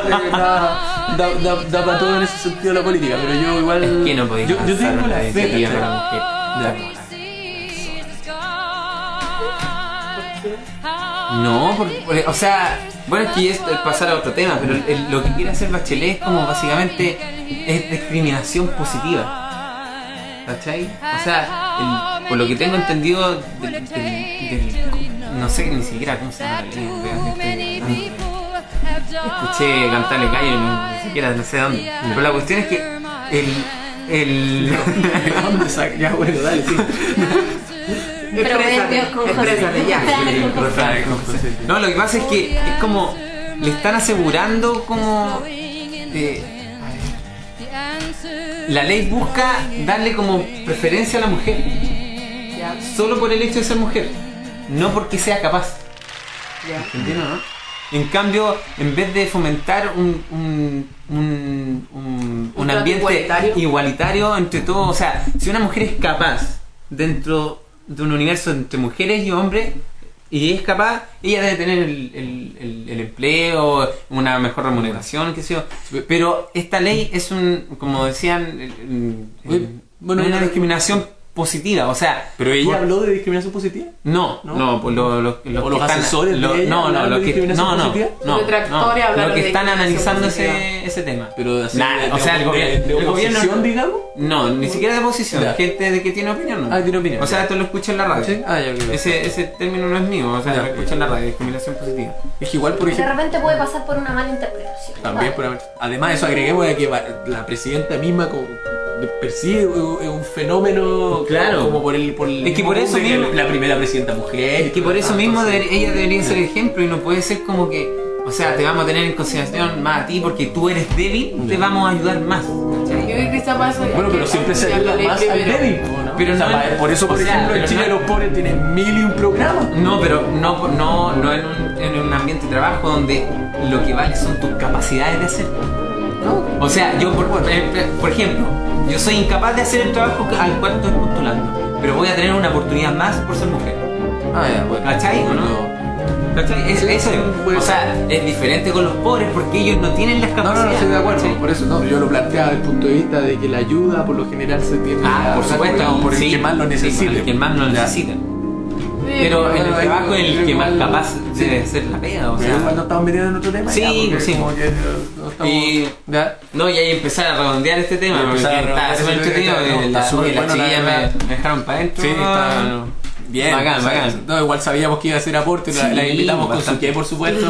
da para todo en ese sentido la política, pero yo igual es que no podéis yo tengo la fe para la mujer. No, o sea, bueno, es que es pasar a otro tema, pero lo que quiere hacer Bachelet es como básicamente es discriminación positiva. ¿Cachai? O sea, por lo que tengo entendido no sé ni siquiera cómo se llama la ley. Escuché cantarle gallo y ni siquiera no sé dónde. Pero la cuestión es que ¿dónde saca? Ya bueno, dale, sí. Exprésate ya. No, lo que pasa es que es como le están asegurando como la ley busca darle como preferencia a la mujer solo por el hecho de ser mujer, no porque sea capaz. ¿Entiendes, no? En cambio, en vez de fomentar un ambiente igualitario entre todos, o sea, si una mujer es capaz dentro de un universo entre mujeres y hombres y es capaz, ella debe tener el empleo, una mejor remuneración, qué sé yo. Pero esta ley es como decían, una discriminación positiva, o sea. ¿Pero ella habló de discriminación positiva? No, pues los asesores de ella los que están analizando positiva. ese tema. Pero así, o sea, el gobierno, digamos. No, ni siquiera de oposición, gente de que tiene opinión, ¿no? Tiene opinión. O sea, esto lo escuché en la radio. ¿Sí? Ese término no es mío, o sea, lo escuché en la radio, discriminación positiva. Es que igual, por ejemplo, de repente puede pasar por una mala interpretación. También, además eso agreguemos de que la presidenta misma percibe un fenómeno, claro, como por es que por eso mismo la primera presidenta mujer, es que por eso mismo ella debería ser el ejemplo y no puede ser como que, o sea, te vamos a tener en consideración más a ti porque tú eres débil, te vamos a ayudar más. Bueno, pero siempre se ayuda más al débil, ¿no? Pero o sea, por eso, por ejemplo, en Chile los pobres tienen 1001 programas. No, pero no en un ambiente de trabajo donde lo que vale son tus capacidades de hacer. ¿No? O sea, yo por ejemplo, yo soy incapaz de hacer el trabajo al cual estoy postulando, pero voy a tener una oportunidad más por ser mujer. Bueno. ¿Cachai o no? ¿Cachai? Eso o sea, es diferente con los pobres porque ellos no tienen las capacidades. No, estoy de acuerdo. ¿Sí? Por eso yo lo planteaba desde el punto de vista de que la ayuda por lo general se tiene por supuesto, por el que más lo necesite. Por el que más lo necesita. Pero en el trabajo en el que más capaz debe ser la pega, o sea. Cuando estamos metiendo en otro tema. Sí, y ahí empezar a redondear este tema, porque está súper entretenido. Las chiquillas me dejaron para adentro. Sí, está bien. Bacán. No, igual sabíamos que iba a hacer aporte, la invitamos con su que, por supuesto.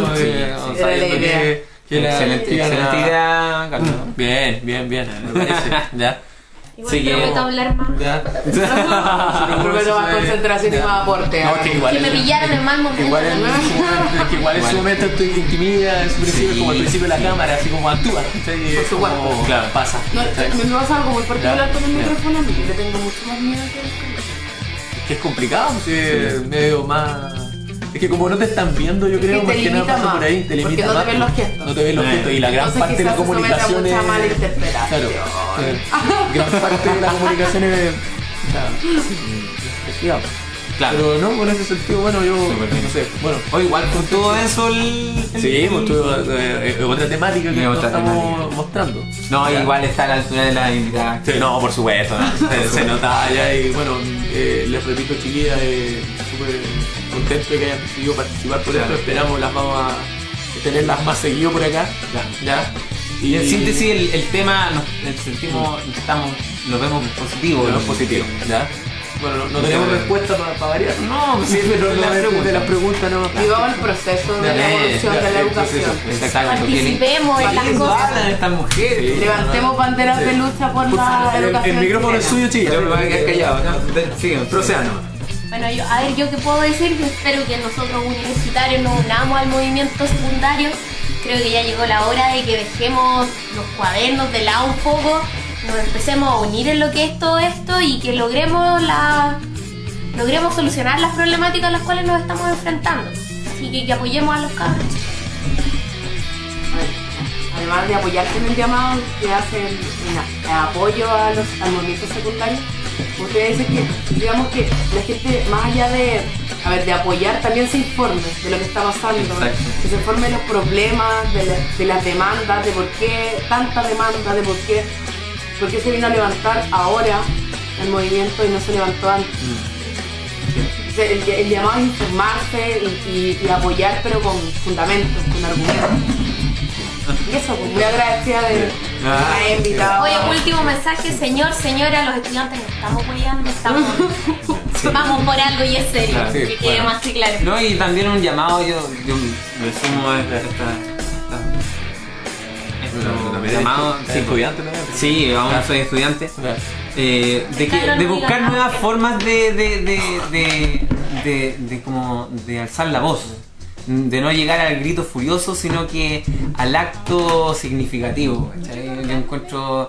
Excelente idea, Carlos. Bien, me parece. Ya. Igual Sí, prometo hablar más. Ya. Prometo más concentración y más aporte. No, que igual Que me pillaron en mal momento. Igual en ¿no? su momento, es que igual en su momento estoy intimida, en su principio, Sí. como al principio de la cámara, así como actúa. ¿Cachai? Por Es como, supuesto. claro, pasa. No, ¿cachai? me pasa algo muy particular Ya. con el Ya. micrófono, porque le tengo mucho más miedo que el micrófono. Que es complicado, porque medio más. Es que como no te están viendo, yo creo, te más que nada limita pasa más, por ahí, te porque limita no te más. ven los gestos. No te ven los gestos. Y la gran Entonces parte de la quizás se somete a comunicación es. mucha mala interpretación. Claro. Gran parte de la comunicación es. O sea, investigado. Claro. Pero no, en ese sentido, bueno, yo. Súper bien. No sé, bueno. O igual con todo eso Sí, pues otra temática que nos Otra estamos temática. mostrando. No, Ya. igual está a la altura de la invitada. Sí, no, por supuesto, se notaba ya y bueno, les repito chiquillas, súper contento de que hayan decidido participar por Claro. esto, esperamos las vamos a tenerlas más seguido por acá, ya. Y en síntesis el tema sentimos, lo vemos positivo. Lo positivo, ya. Bueno, no tenemos respuesta para variar. No, Sí, pero la de las preguntas no. Y vamos al proceso de la evolución de la educación. Exactamente. Participemos en las ¿Qué cosas. hablan estas mujeres? Sí. Levantemos banderas de lucha por la El educación. micrófono es chilena. suyo, chicas. Yo me voy a quedar callado. ¿no? Sigan. Procedan. Bueno, yo qué puedo decir, yo espero que nosotros universitarios nos unamos al movimiento secundario. Creo que ya llegó la hora de que dejemos los cuadernos de lado un poco, nos empecemos a unir en lo que es todo esto y que logremos solucionar las problemáticas a las cuales nos estamos enfrentando. Así que apoyemos a los cabros. Además de apoyarte en el llamado que hacen en apoyo al movimiento secundario, ustedes dicen que, digamos que la gente, más allá de apoyar, también se informe de lo que está pasando, Exacto. que se informe de los problemas, de las demandas, de por qué tanta demanda, de por qué se vino a levantar ahora el movimiento y no se levantó antes. O sea, el llamado es informarse y apoyar, pero con fundamentos, con argumentos. Y eso, pues muy agradecida de que me haya invitado. Oye, último mensaje, señora, los estudiantes no estamos apoyando, vamos por algo y es serio, Claro, sí, que quede bueno. más que claro. No, y también un llamado, yo me sumo a llamado, Sí, estudiante también. sí, aún soy estudiante, Claro. de buscar nuevas formas de alzar la voz, de no llegar al grito furioso, sino que al acto significativo. ¿Cachai? Yo encuentro,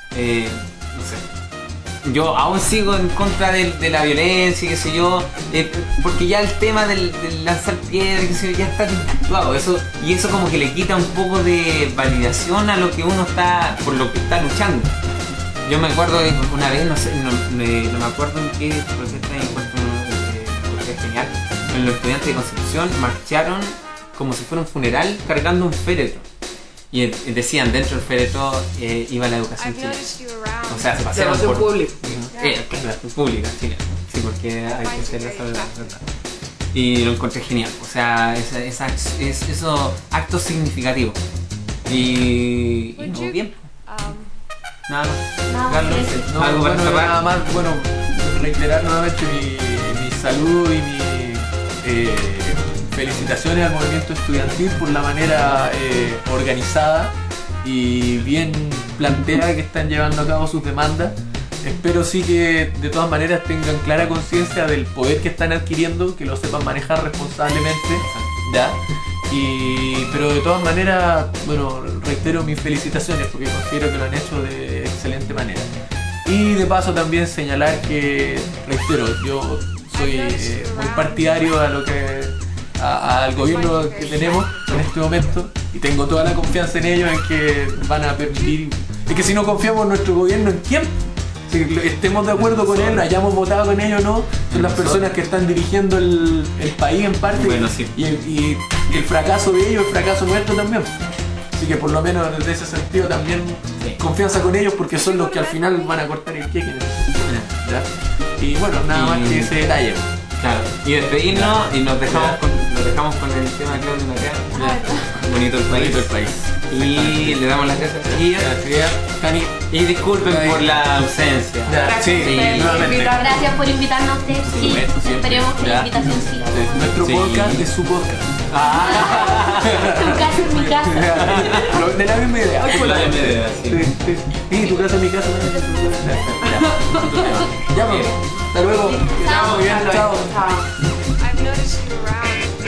no sé, yo aún sigo en contra de la violencia, qué sé yo, porque ya el tema del lanzar piedras, qué sé yo, ya está desvirtuado, y eso como que le quita un poco de validación a lo que uno está, por lo que está luchando. Yo me acuerdo de una vez, no sé, no me acuerdo en qué protesta encuentro, porque es genial, pero los estudiantes de Concepción marcharon como si fuera un funeral cargando un féretro. Y decían, dentro del féretro iba la educación chilena. O sea, se pasaron Educación por... pública. Claro, pública, chilena. Sí, porque hay que hacer esa verdad. Y lo encontré genial. O sea, esos actos significativos. Y no, bien. Nada más. Nada, Carlos, eso. No, algo para bueno, cerrar. nada más, bueno, reiterar nuevamente mi salud y mi felicitaciones al movimiento estudiantil por la manera organizada y bien planteada que están llevando a cabo sus demandas. Espero sí que de todas maneras tengan clara conciencia del poder que están adquiriendo, que lo sepan manejar responsablemente, ¿ya? Pero de todas maneras, bueno, reitero mis felicitaciones porque considero que lo han hecho de excelente manera. Y de paso también señalar que, reitero, yo soy muy partidario a lo que al gobierno que tenemos en este momento y tengo toda la confianza en ellos en que van a permitir. Es que si no confiamos en nuestro gobierno, ¿en quién? Si estemos de acuerdo con él, hayamos votado con ellos o no, son las personas que están dirigiendo el país en parte. Bueno, sí. y el fracaso de ellos, el fracaso nuestro también. Así que por lo menos desde ese sentido también confianza con ellos porque son los que al final van a cortar el queque. ¿Ya? Y bueno, nada más que ese detalle. Claro. Y despedirnos y nos dejamos con el tema de Claudio Matea. Bonito el país. Bonito el país. Y le damos las gracias a Guía. Cani. Y disculpen por la ausencia. Sí, nuevamente. Gracias por invitarnos a ustedes. Sí, esperemos que la invitación siga. Nuestro podcast es su podcast. Tu casa es mi casa. De la misma idea. Sí. Sí, tu casa es mi casa. Ya, pues. Hasta luego. Chao. Bien, chao. I've noticed you around.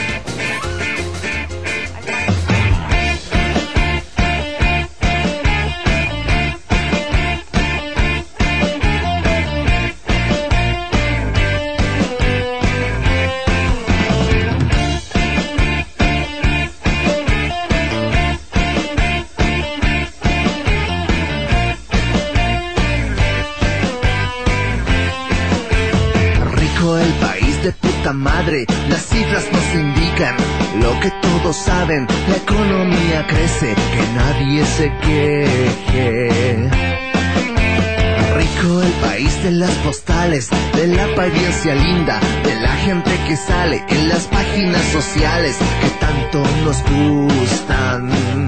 De puta madre, las cifras nos indican lo que todos saben, la economía crece, que nadie se queje. Rico el país de las postales, de la apariencia linda, de la gente que sale en las páginas sociales que tanto nos gustan.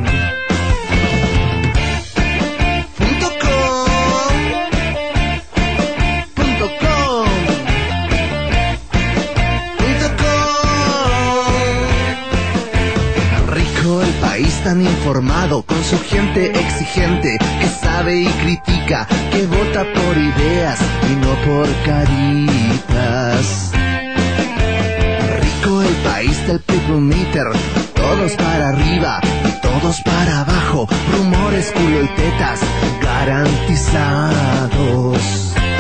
Tan informado, con su gente exigente, que sabe y critica, que vota por ideas y no por caritas. Rico el país del people meter, todos para arriba y todos para abajo, rumores, culo y tetas garantizados.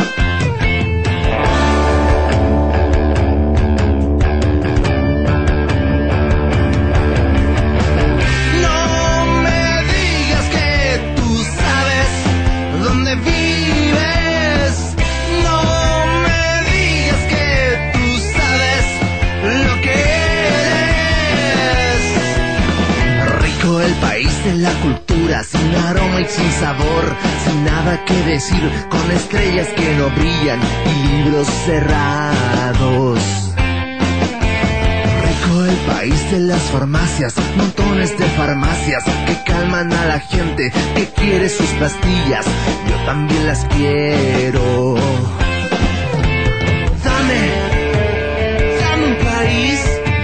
En la cultura, sin aroma y sin sabor, sin nada que decir, con estrellas que no brillan y libros cerrados. Rico el país de las farmacias, montones de farmacias que calman a la gente que quiere sus pastillas, yo también las quiero. Dame un país.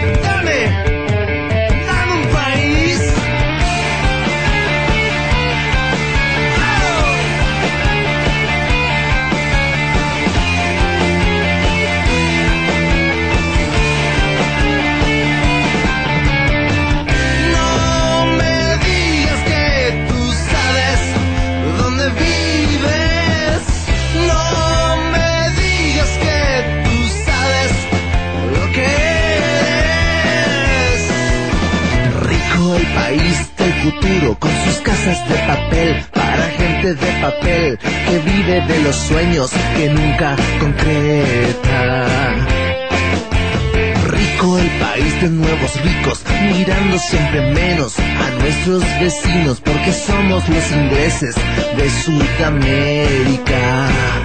Futuro, con sus casas de papel, para gente de papel que vive de los sueños que nunca concreta. Rico el país de nuevos ricos, mirando siempre menos a nuestros vecinos, porque somos los ingleses de Sudamérica.